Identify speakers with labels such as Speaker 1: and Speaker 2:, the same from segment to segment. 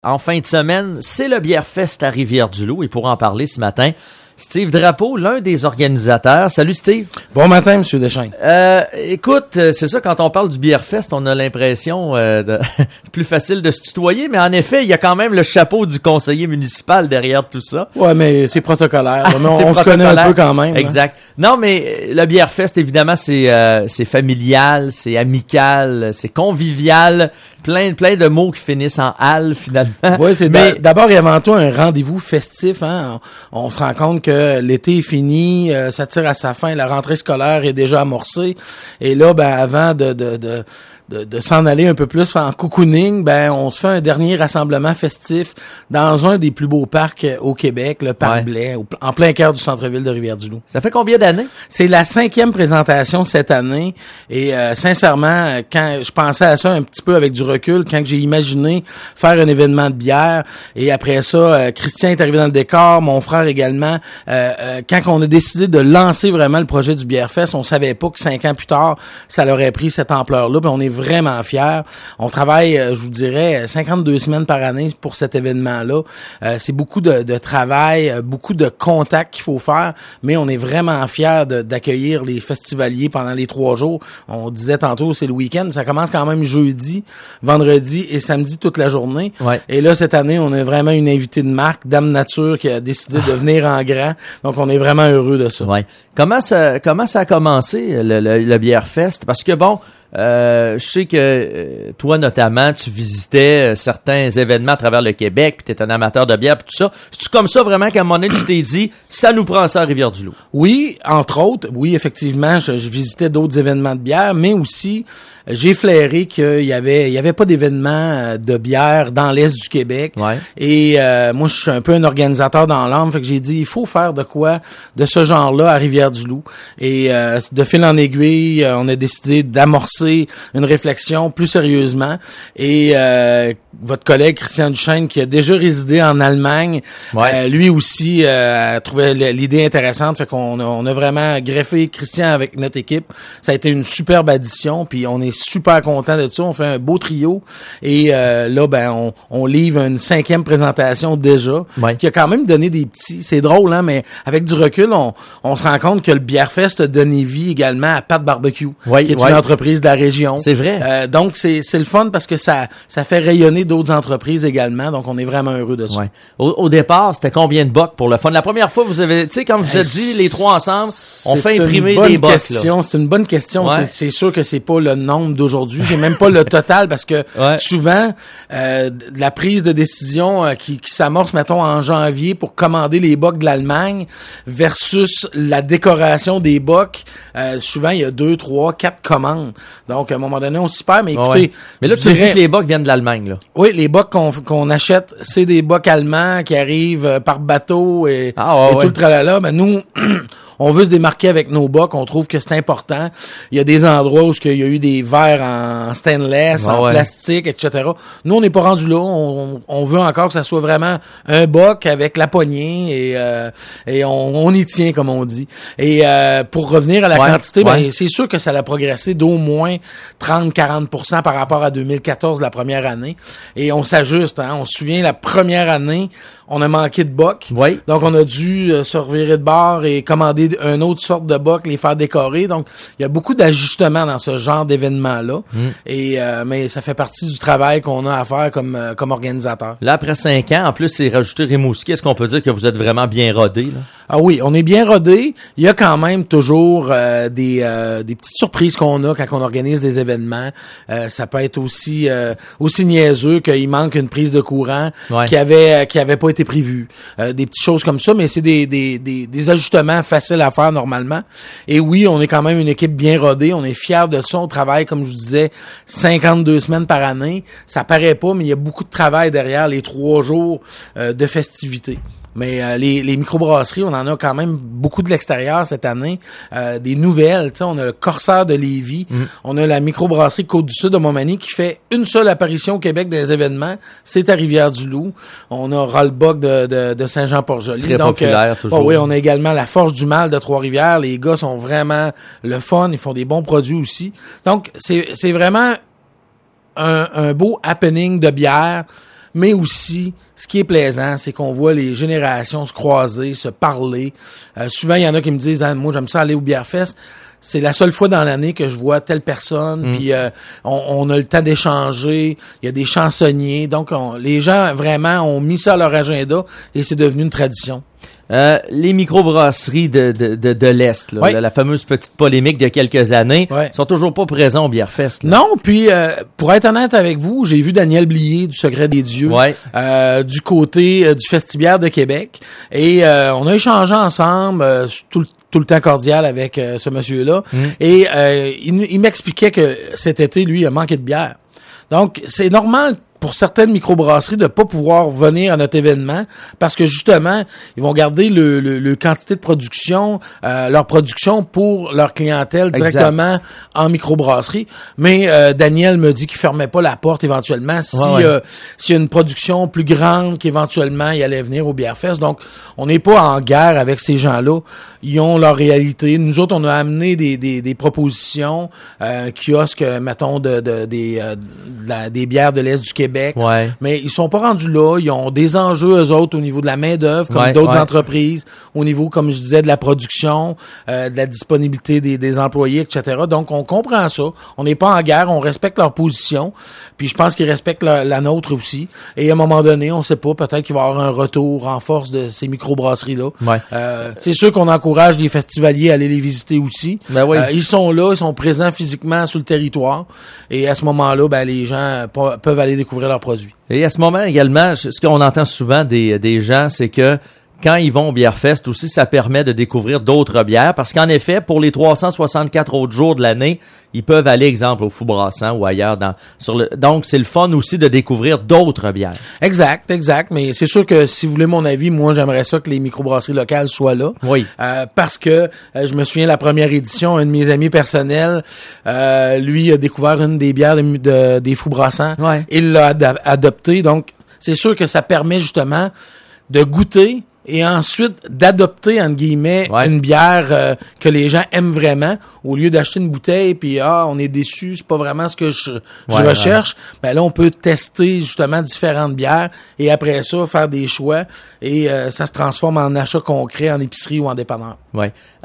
Speaker 1: En fin de semaine, c'est le Bière-Fest à Rivière-du-Loup et pour en parler ce matin, Steve Drapeau, l'un des organisateurs. Salut Steve.
Speaker 2: Bon matin, M. Deschênes.
Speaker 1: Écoute, c'est ça, quand on parle du Bière-Fest, on a l'impression plus facile de se tutoyer, mais en effet, il y a quand même le chapeau du conseiller municipal derrière tout ça.
Speaker 2: Ouais, mais c'est protocolaire. Mais on se connaît un peu quand même.
Speaker 1: Exact. Hein? Non, mais le Bière-Fest, évidemment, c'est familial, c'est amical, c'est convivial. Plein de mots qui finissent en "al" finalement.
Speaker 2: Oui, c'est d'abord et avant tout un rendez-vous festif. Hein? On se rend compte que l'été est fini, ça tire à sa fin, la rentrée scolaire est déjà amorcée. Et là, avant de s'en aller un peu plus en cocooning, on se fait un dernier rassemblement festif dans un des plus beaux parcs au Québec, le Parc Blais, en plein cœur du centre-ville de Rivière-du-Loup.
Speaker 1: Ça fait combien d'années?
Speaker 2: C'est la 5e présentation cette année et sincèrement, quand je pensais à ça un petit peu avec du recul, quand j'ai imaginé faire un événement de bière et après ça, Christian est arrivé dans le décor, mon frère également, quand on a décidé de lancer vraiment le projet du Bière-Fest, on savait pas que 5 ans plus tard, ça l'aurait pris cette ampleur-là, on est vraiment fiers. On travaille, je vous dirais, 52 semaines par année pour cet événement-là. C'est beaucoup de travail, beaucoup de contacts qu'il faut faire, mais on est vraiment fiers d'accueillir les festivaliers pendant les 3 jours. On disait tantôt, c'est le week-end. Ça commence quand même jeudi, vendredi et samedi toute la journée. Ouais. Et là, cette année, on a vraiment une invitée de marque, Dame Nature, qui a décidé de venir en grand. Donc, on est vraiment heureux de ça.
Speaker 1: Ouais. Comment ça a commencé, le Bière-Fest? Parce que je sais que toi, notamment, tu visitais certains événements à travers le Québec, puis t'es un amateur de bière, puis tout ça. C'est-tu comme ça vraiment qu'à un moment donné, tu t'es dit, ça nous prend ça à Rivière-du-Loup?
Speaker 2: Oui, entre autres. Oui, effectivement, je visitais d'autres événements de bière, mais aussi, j'ai flairé qu'il y avait pas d'événements de bière dans l'Est du Québec. Ouais. Et moi, je suis un peu un organisateur dans l'âme, fait que j'ai dit, il faut faire de quoi de ce genre-là à Rivière-du-Loup. Et de fil en aiguille, on a décidé d'amorcer une réflexion plus sérieusement et votre collègue Christian Duchesne qui a déjà résidé en Allemagne, lui aussi trouvait l'idée intéressante, fait qu'on a vraiment greffé Christian avec notre équipe. Ça a été une superbe addition, puis on est super content de ça. On fait un beau trio et là on livre une 5e présentation déjà qui a quand même donné des petits. C'est drôle hein, mais avec du recul, on se rend compte que le Bière-Fest a donné vie également à Pat Barbecue, qui est une entreprise de la région.
Speaker 1: C'est vrai.
Speaker 2: Donc c'est le fun parce que ça fait rayonner d'autres entreprises également. Donc on est vraiment heureux de ça.
Speaker 1: Ouais. Au départ, c'était combien de bocs pour le fun? La première fois, vous avez, tu sais, quand vous êtes dit les trois ensemble, on fait imprimer des bocs.
Speaker 2: C'est une bonne question. Ouais. C'est sûr que c'est pas le nombre d'aujourd'hui. J'ai même pas le total parce que souvent la prise de décision qui s'amorce, mettons, en janvier pour commander les bocs de l'Allemagne versus la décoration des bocs, souvent il y a 2, 3, 4 commandes. Donc, à un moment donné, on s'y perd, mais écoutez...
Speaker 1: Mais là, tu me dis que les bocs viennent de l'Allemagne, là.
Speaker 2: Oui, les bocs qu'on achète, c'est des bocs allemands qui arrivent par bateau et tout le tralala. Ben, nous... On veut se démarquer avec nos bocs, on trouve que c'est important. Il y a des endroits où il y a eu des verres en stainless, en plastique, etc. Nous, on n'est pas rendu là. On veut encore que ça soit vraiment un boc avec la poignée et on y tient, comme on dit. Et pour revenir à la quantité, c'est sûr que ça a progressé d'au moins 30-40% par rapport à 2014, la première année. Et on s'ajuste. Hein. On se souvient, la première année, on a manqué de bocs. Oui. Donc, on a dû se revirer de bord et commander une autre sorte de bocs, les faire décorer. Donc, il y a beaucoup d'ajustements dans ce genre d'événement-là. Et mais ça fait partie du travail qu'on a à faire comme organisateur.
Speaker 1: Là, après 5 ans, en plus, c'est rajouté Rimouski. Est-ce qu'on peut dire que vous êtes vraiment bien rodé, là?
Speaker 2: Ah oui, on est bien rodé. Il y a quand même toujours des petites surprises qu'on a quand on organise des événements. Ça peut être aussi niaiseux qu'il manque une prise de courant qui avait pas été prévue. Des petites choses comme ça, mais c'est des ajustements faciles à faire normalement. Et oui, on est quand même une équipe bien rodée. On est fiers de ça. On travaille, comme je vous disais, 52 semaines par année. Ça paraît pas, mais il y a beaucoup de travail derrière les 3 jours de festivités. Mais les microbrasseries, on en a quand même beaucoup de l'extérieur cette année. Des nouvelles, tu sais, on a le Corsaire de Lévis, on a la microbrasserie Côte-du-Sud de Montmagny qui fait une seule apparition au Québec des événements, c'est à Rivière-du-Loup. On a Rollbuck de Saint-Jean-Port-Joli.
Speaker 1: Très populaire, toujours.
Speaker 2: Oui, on a également la Forge du Mal de Trois-Rivières. Les gars sont vraiment le fun, ils font des bons produits aussi. Donc, c'est vraiment un beau happening de bière mais aussi, ce qui est plaisant, c'est qu'on voit les générations se croiser, se parler. Souvent, il y en a qui me disent, moi, j'aime ça aller au Bière Fest. C'est la seule fois dans l'année que je vois telle personne, puis on a le temps d'échanger, il y a des chansonniers, donc les gens vraiment ont mis ça à leur agenda et c'est devenu une tradition.
Speaker 1: Les microbrasseries de l'Est, là,
Speaker 2: oui.
Speaker 1: la fameuse petite polémique de quelques années, sont toujours pas présents au Bière-Fest.
Speaker 2: Non, puis pour être honnête avec vous, j'ai vu Daniel Blier du Secret des Dieux du côté du Festibiaire de Québec et on a échangé ensemble tout le temps cordial avec ce monsieur-là. Et il m'expliquait que cet été, lui, il a manqué de bière. Donc, c'est normal pour certaines microbrasseries de pas pouvoir venir à notre événement parce que justement, ils vont garder le quantité de production, leur production pour leur clientèle directement en microbrasserie. Mais Daniel me dit qu'il fermait pas la porte éventuellement si s'il y a une production plus grande qu'éventuellement il allait venir au Bière Fest. Donc, on n'est pas en guerre avec ces gens-là. Ils ont leur réalité. Nous autres, on a amené des propositions, kiosques, mettons, des bières de l'Est du Québec. Mais ils sont pas rendus là. Ils ont des enjeux, eux autres, au niveau de la main-d'œuvre, comme d'autres entreprises, au niveau, comme je disais, de la production, de la disponibilité des employés, etc. Donc, on comprend ça. On n'est pas en guerre, on respecte leur position. Puis je pense qu'ils respectent la nôtre aussi. Et à un moment donné, on sait pas, peut-être qu'il va y avoir un retour en force de ces microbrasseries-là. C'est sûr qu'on encourage les festivaliers à aller les visiter aussi. Ils sont là, ils sont présents physiquement sur le territoire. Et à ce moment-là, les gens peuvent aller découvrir leurs produits.
Speaker 1: Et à ce moment également, ce qu'on entend souvent des gens, c'est que quand ils vont au Bière Fest aussi, ça permet de découvrir d'autres bières parce qu'en effet, pour les 364 autres jours de l'année, ils peuvent aller, exemple, au Fou Brassant ou ailleurs. Donc, c'est le fun aussi de découvrir d'autres bières.
Speaker 2: Exact. Mais c'est sûr que si vous voulez mon avis, moi, j'aimerais ça que les microbrasseries locales soient là.
Speaker 1: Oui.
Speaker 2: Parce que je me souviens, la première édition, un de mes amis personnels, lui a découvert une des bières des Fou Brassant. Il l'a adopté. Donc, c'est sûr que ça permet justement de goûter et ensuite d'adopter, entre guillemets, une bière que les gens aiment vraiment, au lieu d'acheter une bouteille puis on est déçu, c'est pas vraiment ce que je recherche. Ben là, on peut tester justement différentes bières et après ça, faire des choix et ça se transforme en achat concret en épicerie ou en dépanneur.
Speaker 1: Il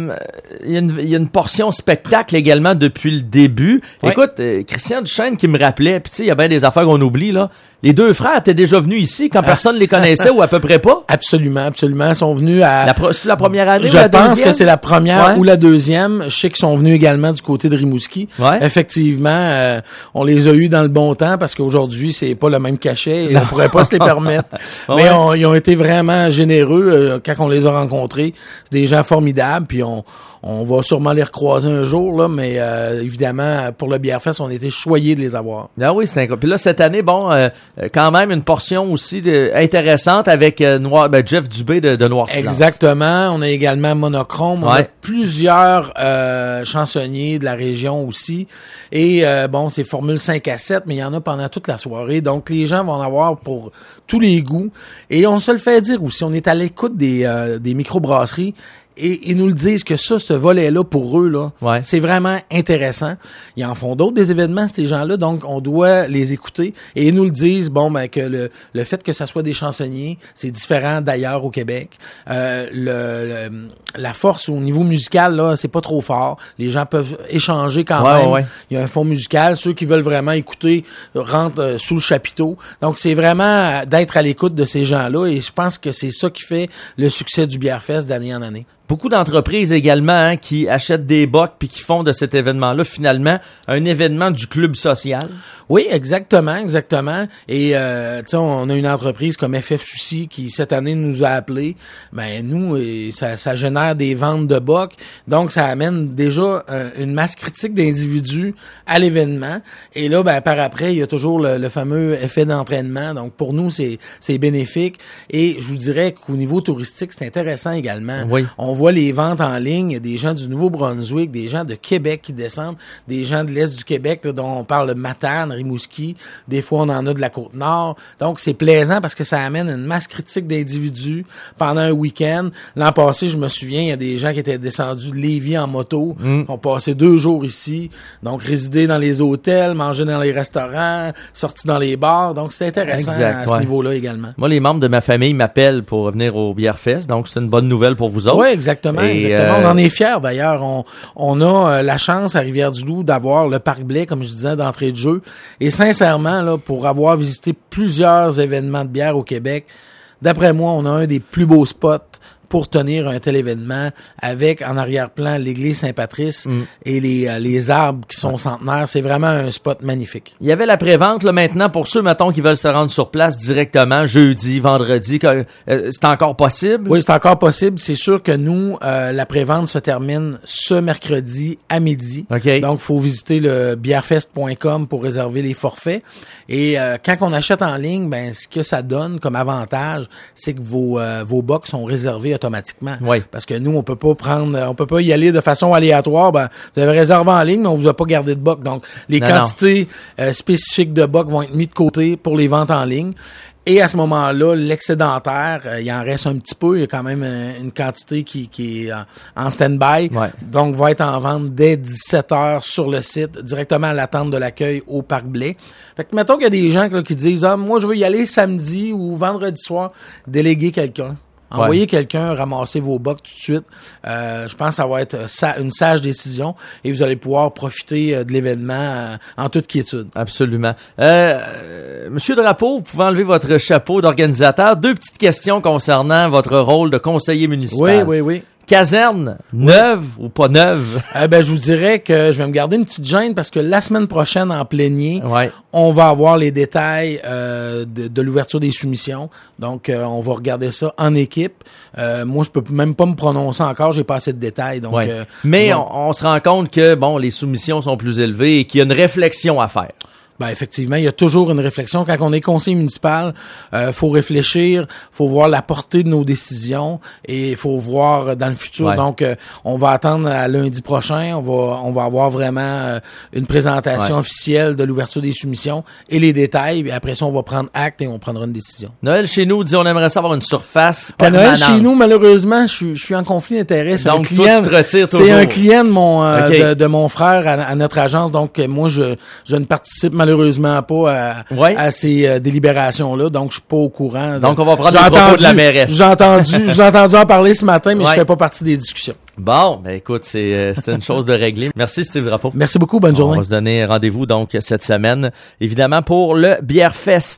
Speaker 1: y a une portion spectacle également depuis le début. Écoute, Christian Duchesne qui me rappelait, puis tu sais, il y a bien des affaires qu'on oublie, là. Les deux frères étaient déjà venus ici quand personne les connaissait ou à peu près pas?
Speaker 2: Absolument. Ils sont venus
Speaker 1: c'est la première année ou
Speaker 2: Je
Speaker 1: la
Speaker 2: pense
Speaker 1: deuxième?
Speaker 2: que c'est la première ou la deuxième. Je sais qu'ils sont venus également du côté de Rimouski. Effectivement, on les a eus dans le bon temps parce qu'aujourd'hui, c'est pas le même cachet et on pourrait pas se les permettre. Mais ils ont été vraiment généreux quand on les a rencontrés. C'est des gens formidables, puis on va sûrement les recroiser un jour, là, mais évidemment, pour le Bière Fest, on a été choyés de les avoir.
Speaker 1: Ah oui, c'est incroyable. Puis là, cette année, quand même une portion aussi intéressante avec Jeff Dubé de Noir-Silence.
Speaker 2: Exactement. On a également Monochrome. On a plusieurs chansonniers de la région aussi. Et c'est formule 5 à 7, mais il y en a pendant toute la soirée. Donc, les gens vont en avoir pour tous les goûts. Et on se le fait dire aussi, on est à l'écoute des microbrasseries. Et ils nous le disent que ce volet-là, pour eux, là, c'est vraiment intéressant. Ils en font d'autres des événements, ces gens-là, donc on doit les écouter. Et ils nous le disent, que le fait que ça soit des chansonniers, c'est différent d'ailleurs au Québec. La force au niveau musical, là, c'est pas trop fort. Les gens peuvent échanger quand même. Il y a un fond musical. Ceux qui veulent vraiment écouter rentrent sous le chapiteau. Donc, c'est vraiment d'être à l'écoute de ces gens-là. Et je pense que c'est ça qui fait le succès du Bière Fest d'année en année.
Speaker 1: Beaucoup d'entreprises également qui achètent des bocs puis qui font de cet événement-là finalement un événement du club social.
Speaker 2: Oui, exactement. Et on a une entreprise comme FF Souci qui cette année nous a appelés. Nous, ça génère des ventes de bocs, donc ça amène déjà une masse critique d'individus à l'événement. Et là, par après, il y a toujours le fameux effet d'entraînement. Donc pour nous, c'est bénéfique. Et je vous dirais qu'au niveau touristique, c'est intéressant également. On voit les ventes en ligne, il y a des gens du Nouveau-Brunswick, des gens de Québec qui descendent, des gens de l'Est du Québec, là, dont on parle de Matane, Rimouski, des fois on en a de la Côte-Nord. Donc c'est plaisant parce que ça amène une masse critique d'individus pendant un week-end. L'an passé, je me souviens, il y a des gens qui étaient descendus de Lévis en moto, ont passé 2 jours ici, donc résider dans les hôtels, manger dans les restaurants, sortir dans les bars. Donc c'est intéressant à ce niveau-là également.
Speaker 1: Moi, les membres de ma famille m'appellent pour venir au Bière Fest, donc c'est une bonne nouvelle pour vous autres.
Speaker 2: Oui, exactement. On en est fiers d'ailleurs. On a la chance à Rivière-du-Loup d'avoir le Parc Blais, comme je disais, d'entrée de jeu. Et sincèrement, là, pour avoir visité plusieurs événements de bière au Québec, d'après moi, on a un des plus beaux spots pour tenir un tel événement avec en arrière-plan l'église Saint-Patrice et les arbres qui sont centenaires. C'est vraiment un spot magnifique.
Speaker 1: Il y avait la pré-vente là maintenant pour ceux, mettons, qui veulent se rendre sur place directement jeudi, vendredi. C'est encore possible?
Speaker 2: Oui, c'est encore possible. C'est sûr que nous, la pré-vente se termine ce mercredi à midi.
Speaker 1: Okay.
Speaker 2: Donc, il faut visiter le bierfest.com pour réserver les forfaits. Et quand on achète en ligne, ben ce que ça donne comme avantage, c'est que vos box sont réservés automatiquement.
Speaker 1: Oui.
Speaker 2: Parce que nous, on peut pas y aller de façon aléatoire. Ben, vous avez réservé en ligne, mais on vous a pas gardé de box. Donc, les quantités spécifiques de box vont être mises de côté pour les ventes en ligne. Et à ce moment-là, l'excédentaire, il en reste un petit peu. Il y a quand même une quantité qui est en stand-by. Ouais. Donc, va être en vente dès 17h sur le site, directement à l'attente de l'accueil au Parc Blais. Fait que, mettons qu'il y a des gens là, qui disent « Ah, moi, je veux y aller samedi ou vendredi soir. » Déléguez quelqu'un. Envoyez quelqu'un ramasser vos box tout de suite. Je pense que ça va être une sage décision et vous allez pouvoir profiter de l'événement en toute quiétude.
Speaker 1: Absolument. Monsieur Drapeau, vous pouvez enlever votre chapeau d'organisateur. 2 petites questions concernant votre rôle de conseiller municipal.
Speaker 2: Oui.
Speaker 1: Caserne, neuve ou pas neuve?
Speaker 2: Je vous dirais que je vais me garder une petite gêne parce que la semaine prochaine, en plénier, on va avoir les détails de l'ouverture des soumissions. Donc, on va regarder ça en équipe. Moi, je peux même pas me prononcer encore, j'ai pas assez de détails. Donc,
Speaker 1: mais on se rend compte que les soumissions sont plus élevées et qu'il y a une réflexion à faire.
Speaker 2: Ben effectivement, il y a toujours une réflexion. Quand on est conseiller municipal, faut réfléchir, faut voir la portée de nos décisions et il faut voir dans le futur. Donc, on va attendre à lundi prochain. On va avoir vraiment une présentation officielle de l'ouverture des soumissions et les détails. Et après ça, on va prendre acte et on prendra une décision.
Speaker 1: Noël chez nous dit on aimerait savoir une surface permanente.
Speaker 2: Noël chez nous, malheureusement, je suis en conflit d'intérêts.
Speaker 1: Donc, toi, tu te retires toujours.
Speaker 2: C'est un client de mon de mon frère à notre agence. Donc, moi, je ne participe malheureusement pas à ces délibérations-là, donc je suis pas au courant.
Speaker 1: Donc on va prendre le propos de la mairesse.
Speaker 2: J'ai entendu en parler ce matin, mais je fais pas partie des discussions.
Speaker 1: Bon, écoute, c'est une chose de régler. Merci Steve Drapeau.
Speaker 2: Merci beaucoup, bonne journée.
Speaker 1: On va se donner rendez-vous donc cette semaine, évidemment pour le Bière Fest.